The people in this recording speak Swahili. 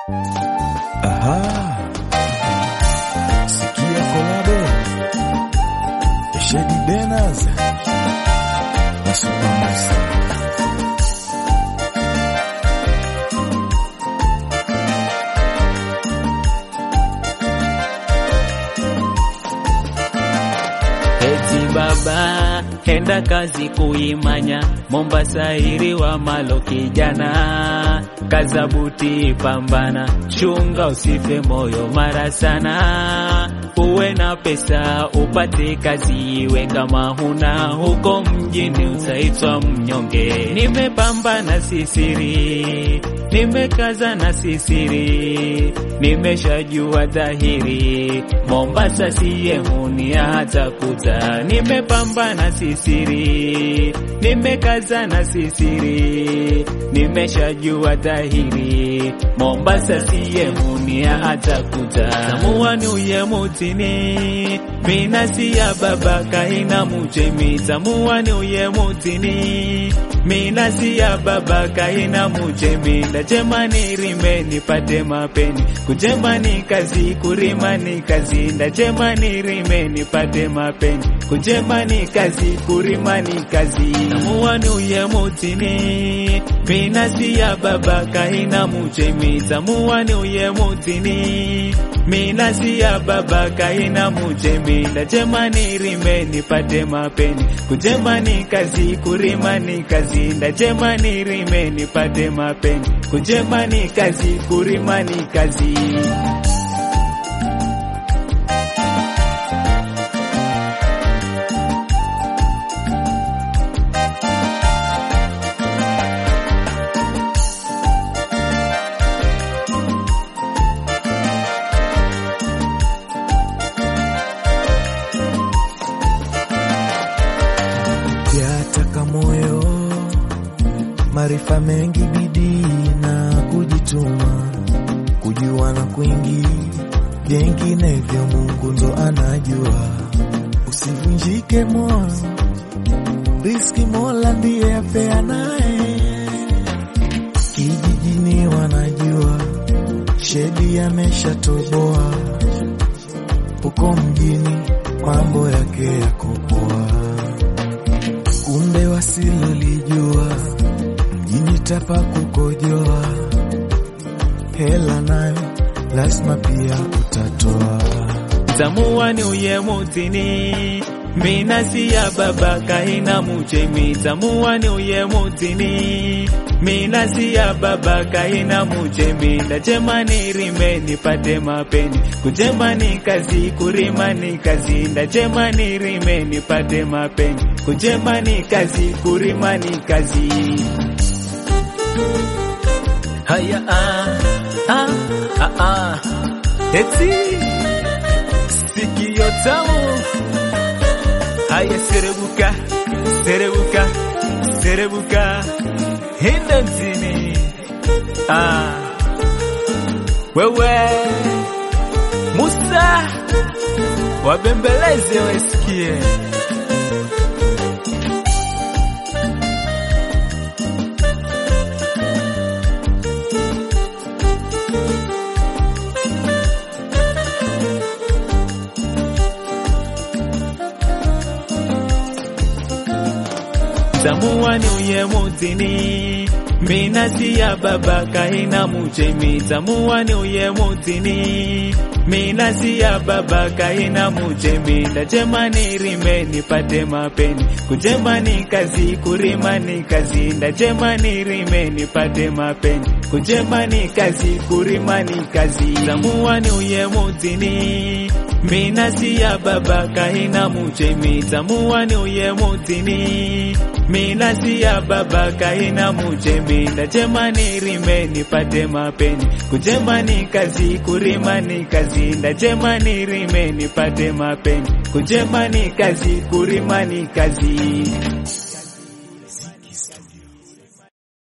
Aha, sikia kolabo Shady Benners na Supermaster. Eti baba henda kazi kuimanya Mombasa iriwa malo kijana, kazabuti pambana, chunga usife moyo mara sana. Uwe na pesa upate kazi, we kama huna huko mjini utaitwa mnyonge. Nimepambana sisiri, nimekaza na sisiri, nimeshajua dhahiri Mombasa siye hunia hata kuta. Nimepambana sisiri, nimekaza na sisiri, nimeshajua dhahiri Mombasa siye hunia hata kuta. Tamuani uye mutini, minasi ya baba kaina mujemi. Tamuani uye mutini, minasi ya baba kaina mujemi. Ndajemani rime nipate mapeni, kujemani kazi kurimani kazi. Ndajemani rime nipate mapeni, kujemani kazi kurimani kazi. Tamuani uye mutini, minasi ya baba kaina mujemi. Tamuani uye mutini, minasi ya baba kaina mujemi. Ndajemani rime nipate mapeni, kujemani kazi kurimani kazi. Ndajemani rime nipate mapeni, kujemani kazi kurimani kazi. Yataka moyo, maarifa mengi, bidii na kujituma, kujua na kwingi, vinginevyo Mungu ndo anajua. Usivunjike moyo, riski Mola ndiye apeanaye. Kijijini wanajua Shady ameshatoboa, uko mjini mambo yake yako poa. Kumbe wasilolijua mjini tapa kukojoa, hela nayo lazima pia utatoa. Tamuani uye mutini, minasi ya baba kaina mujemi. Tamuani uye mutini, minasi ya baba kaina mujemi. Ndajemani rime nipate mapeni, kujemani kazi kurimani kazi. Ndajemani rime nipate mapeni, kujemani kazi kurimani kazi. Haya eti sikio tamu. Haya serebuka, serebuka, serebuka, hinda mzini. Wewe Musa wabembeleze wasikie. Tamuani uye mutini, minasi ya baba kaina mujemi. Tamuani uye mutini, minasi ya baba kaina mujemi. Ndajemani rime nipate mapeni, kujemani kazi kurimani kazi. Ndajemani rime nipate mapeni, kujemani kazi kurimani kazi. Tamuani uye mutini, minasi ya baba kaina mujemi. Tamuani uye mutini, minasi ya baba kaina mujemi. Ndajemani rime nipate mapeni, kujemani kazi kurimani kazi. Ndajemani rime nipate mapeni, kujemani kazi kurimani kazi.